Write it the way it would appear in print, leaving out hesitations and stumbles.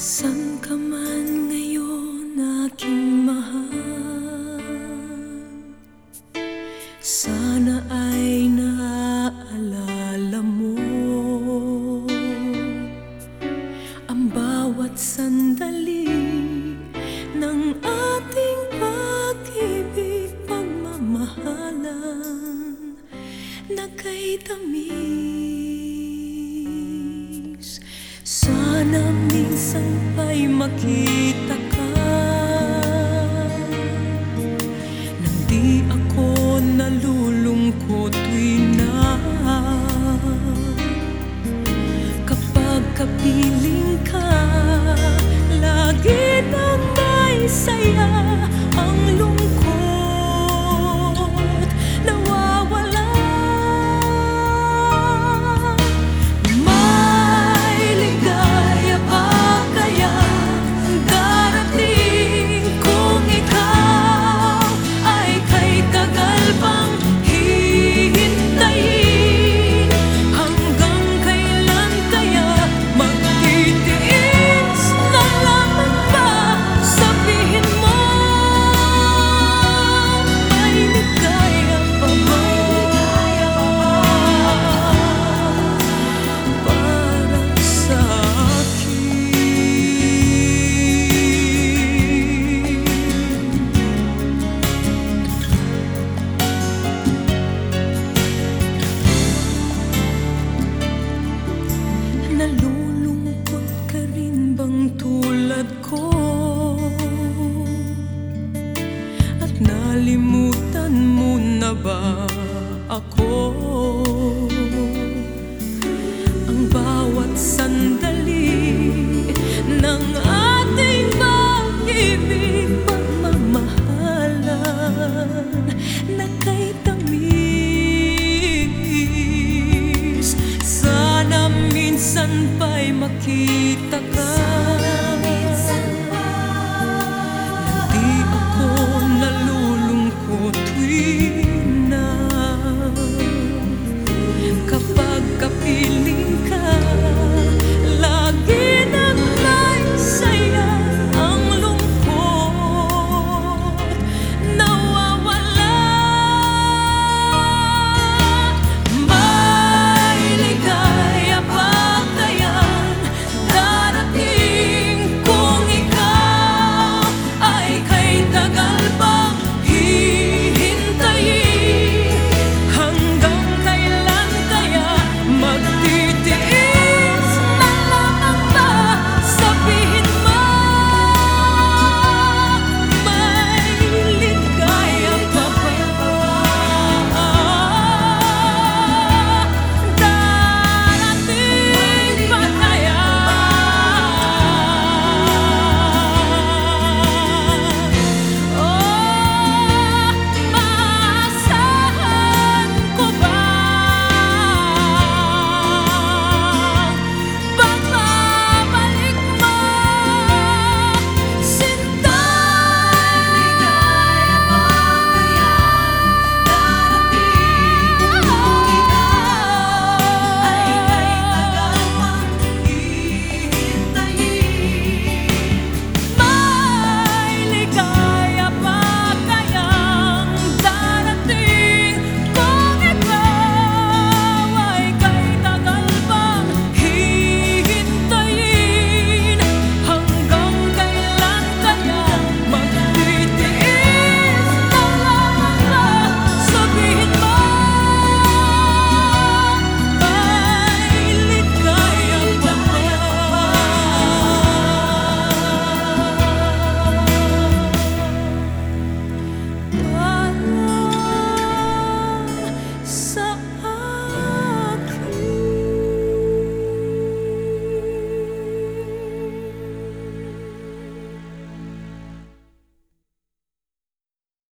San ka man ngayon, aking mahal? Sana ay naaalala mo ang bawat sandali ng ating pag-ibig, pagmamahalan na kay tamis. Sana minsan pa'y makita ka nang di ako nalulungkot tuwing na kapag kapiling ka, lagi nang may saya. Ang lungkot nawawala. May ligaya pa kaya darating kung ikaw ay kay tagal pang hihintayin? Hanggang kailan kaya magtitiis na lamang ba? Sabihin mo, may ligaya pa ba para sa akin? Nalulungkot ka rin bang tulad ko? At nalimutan mo na ba ako? Ang bawat sandali ng ating pag-ibig, pagmamahalan na kay tamis. Sana minsan pa'y makita ka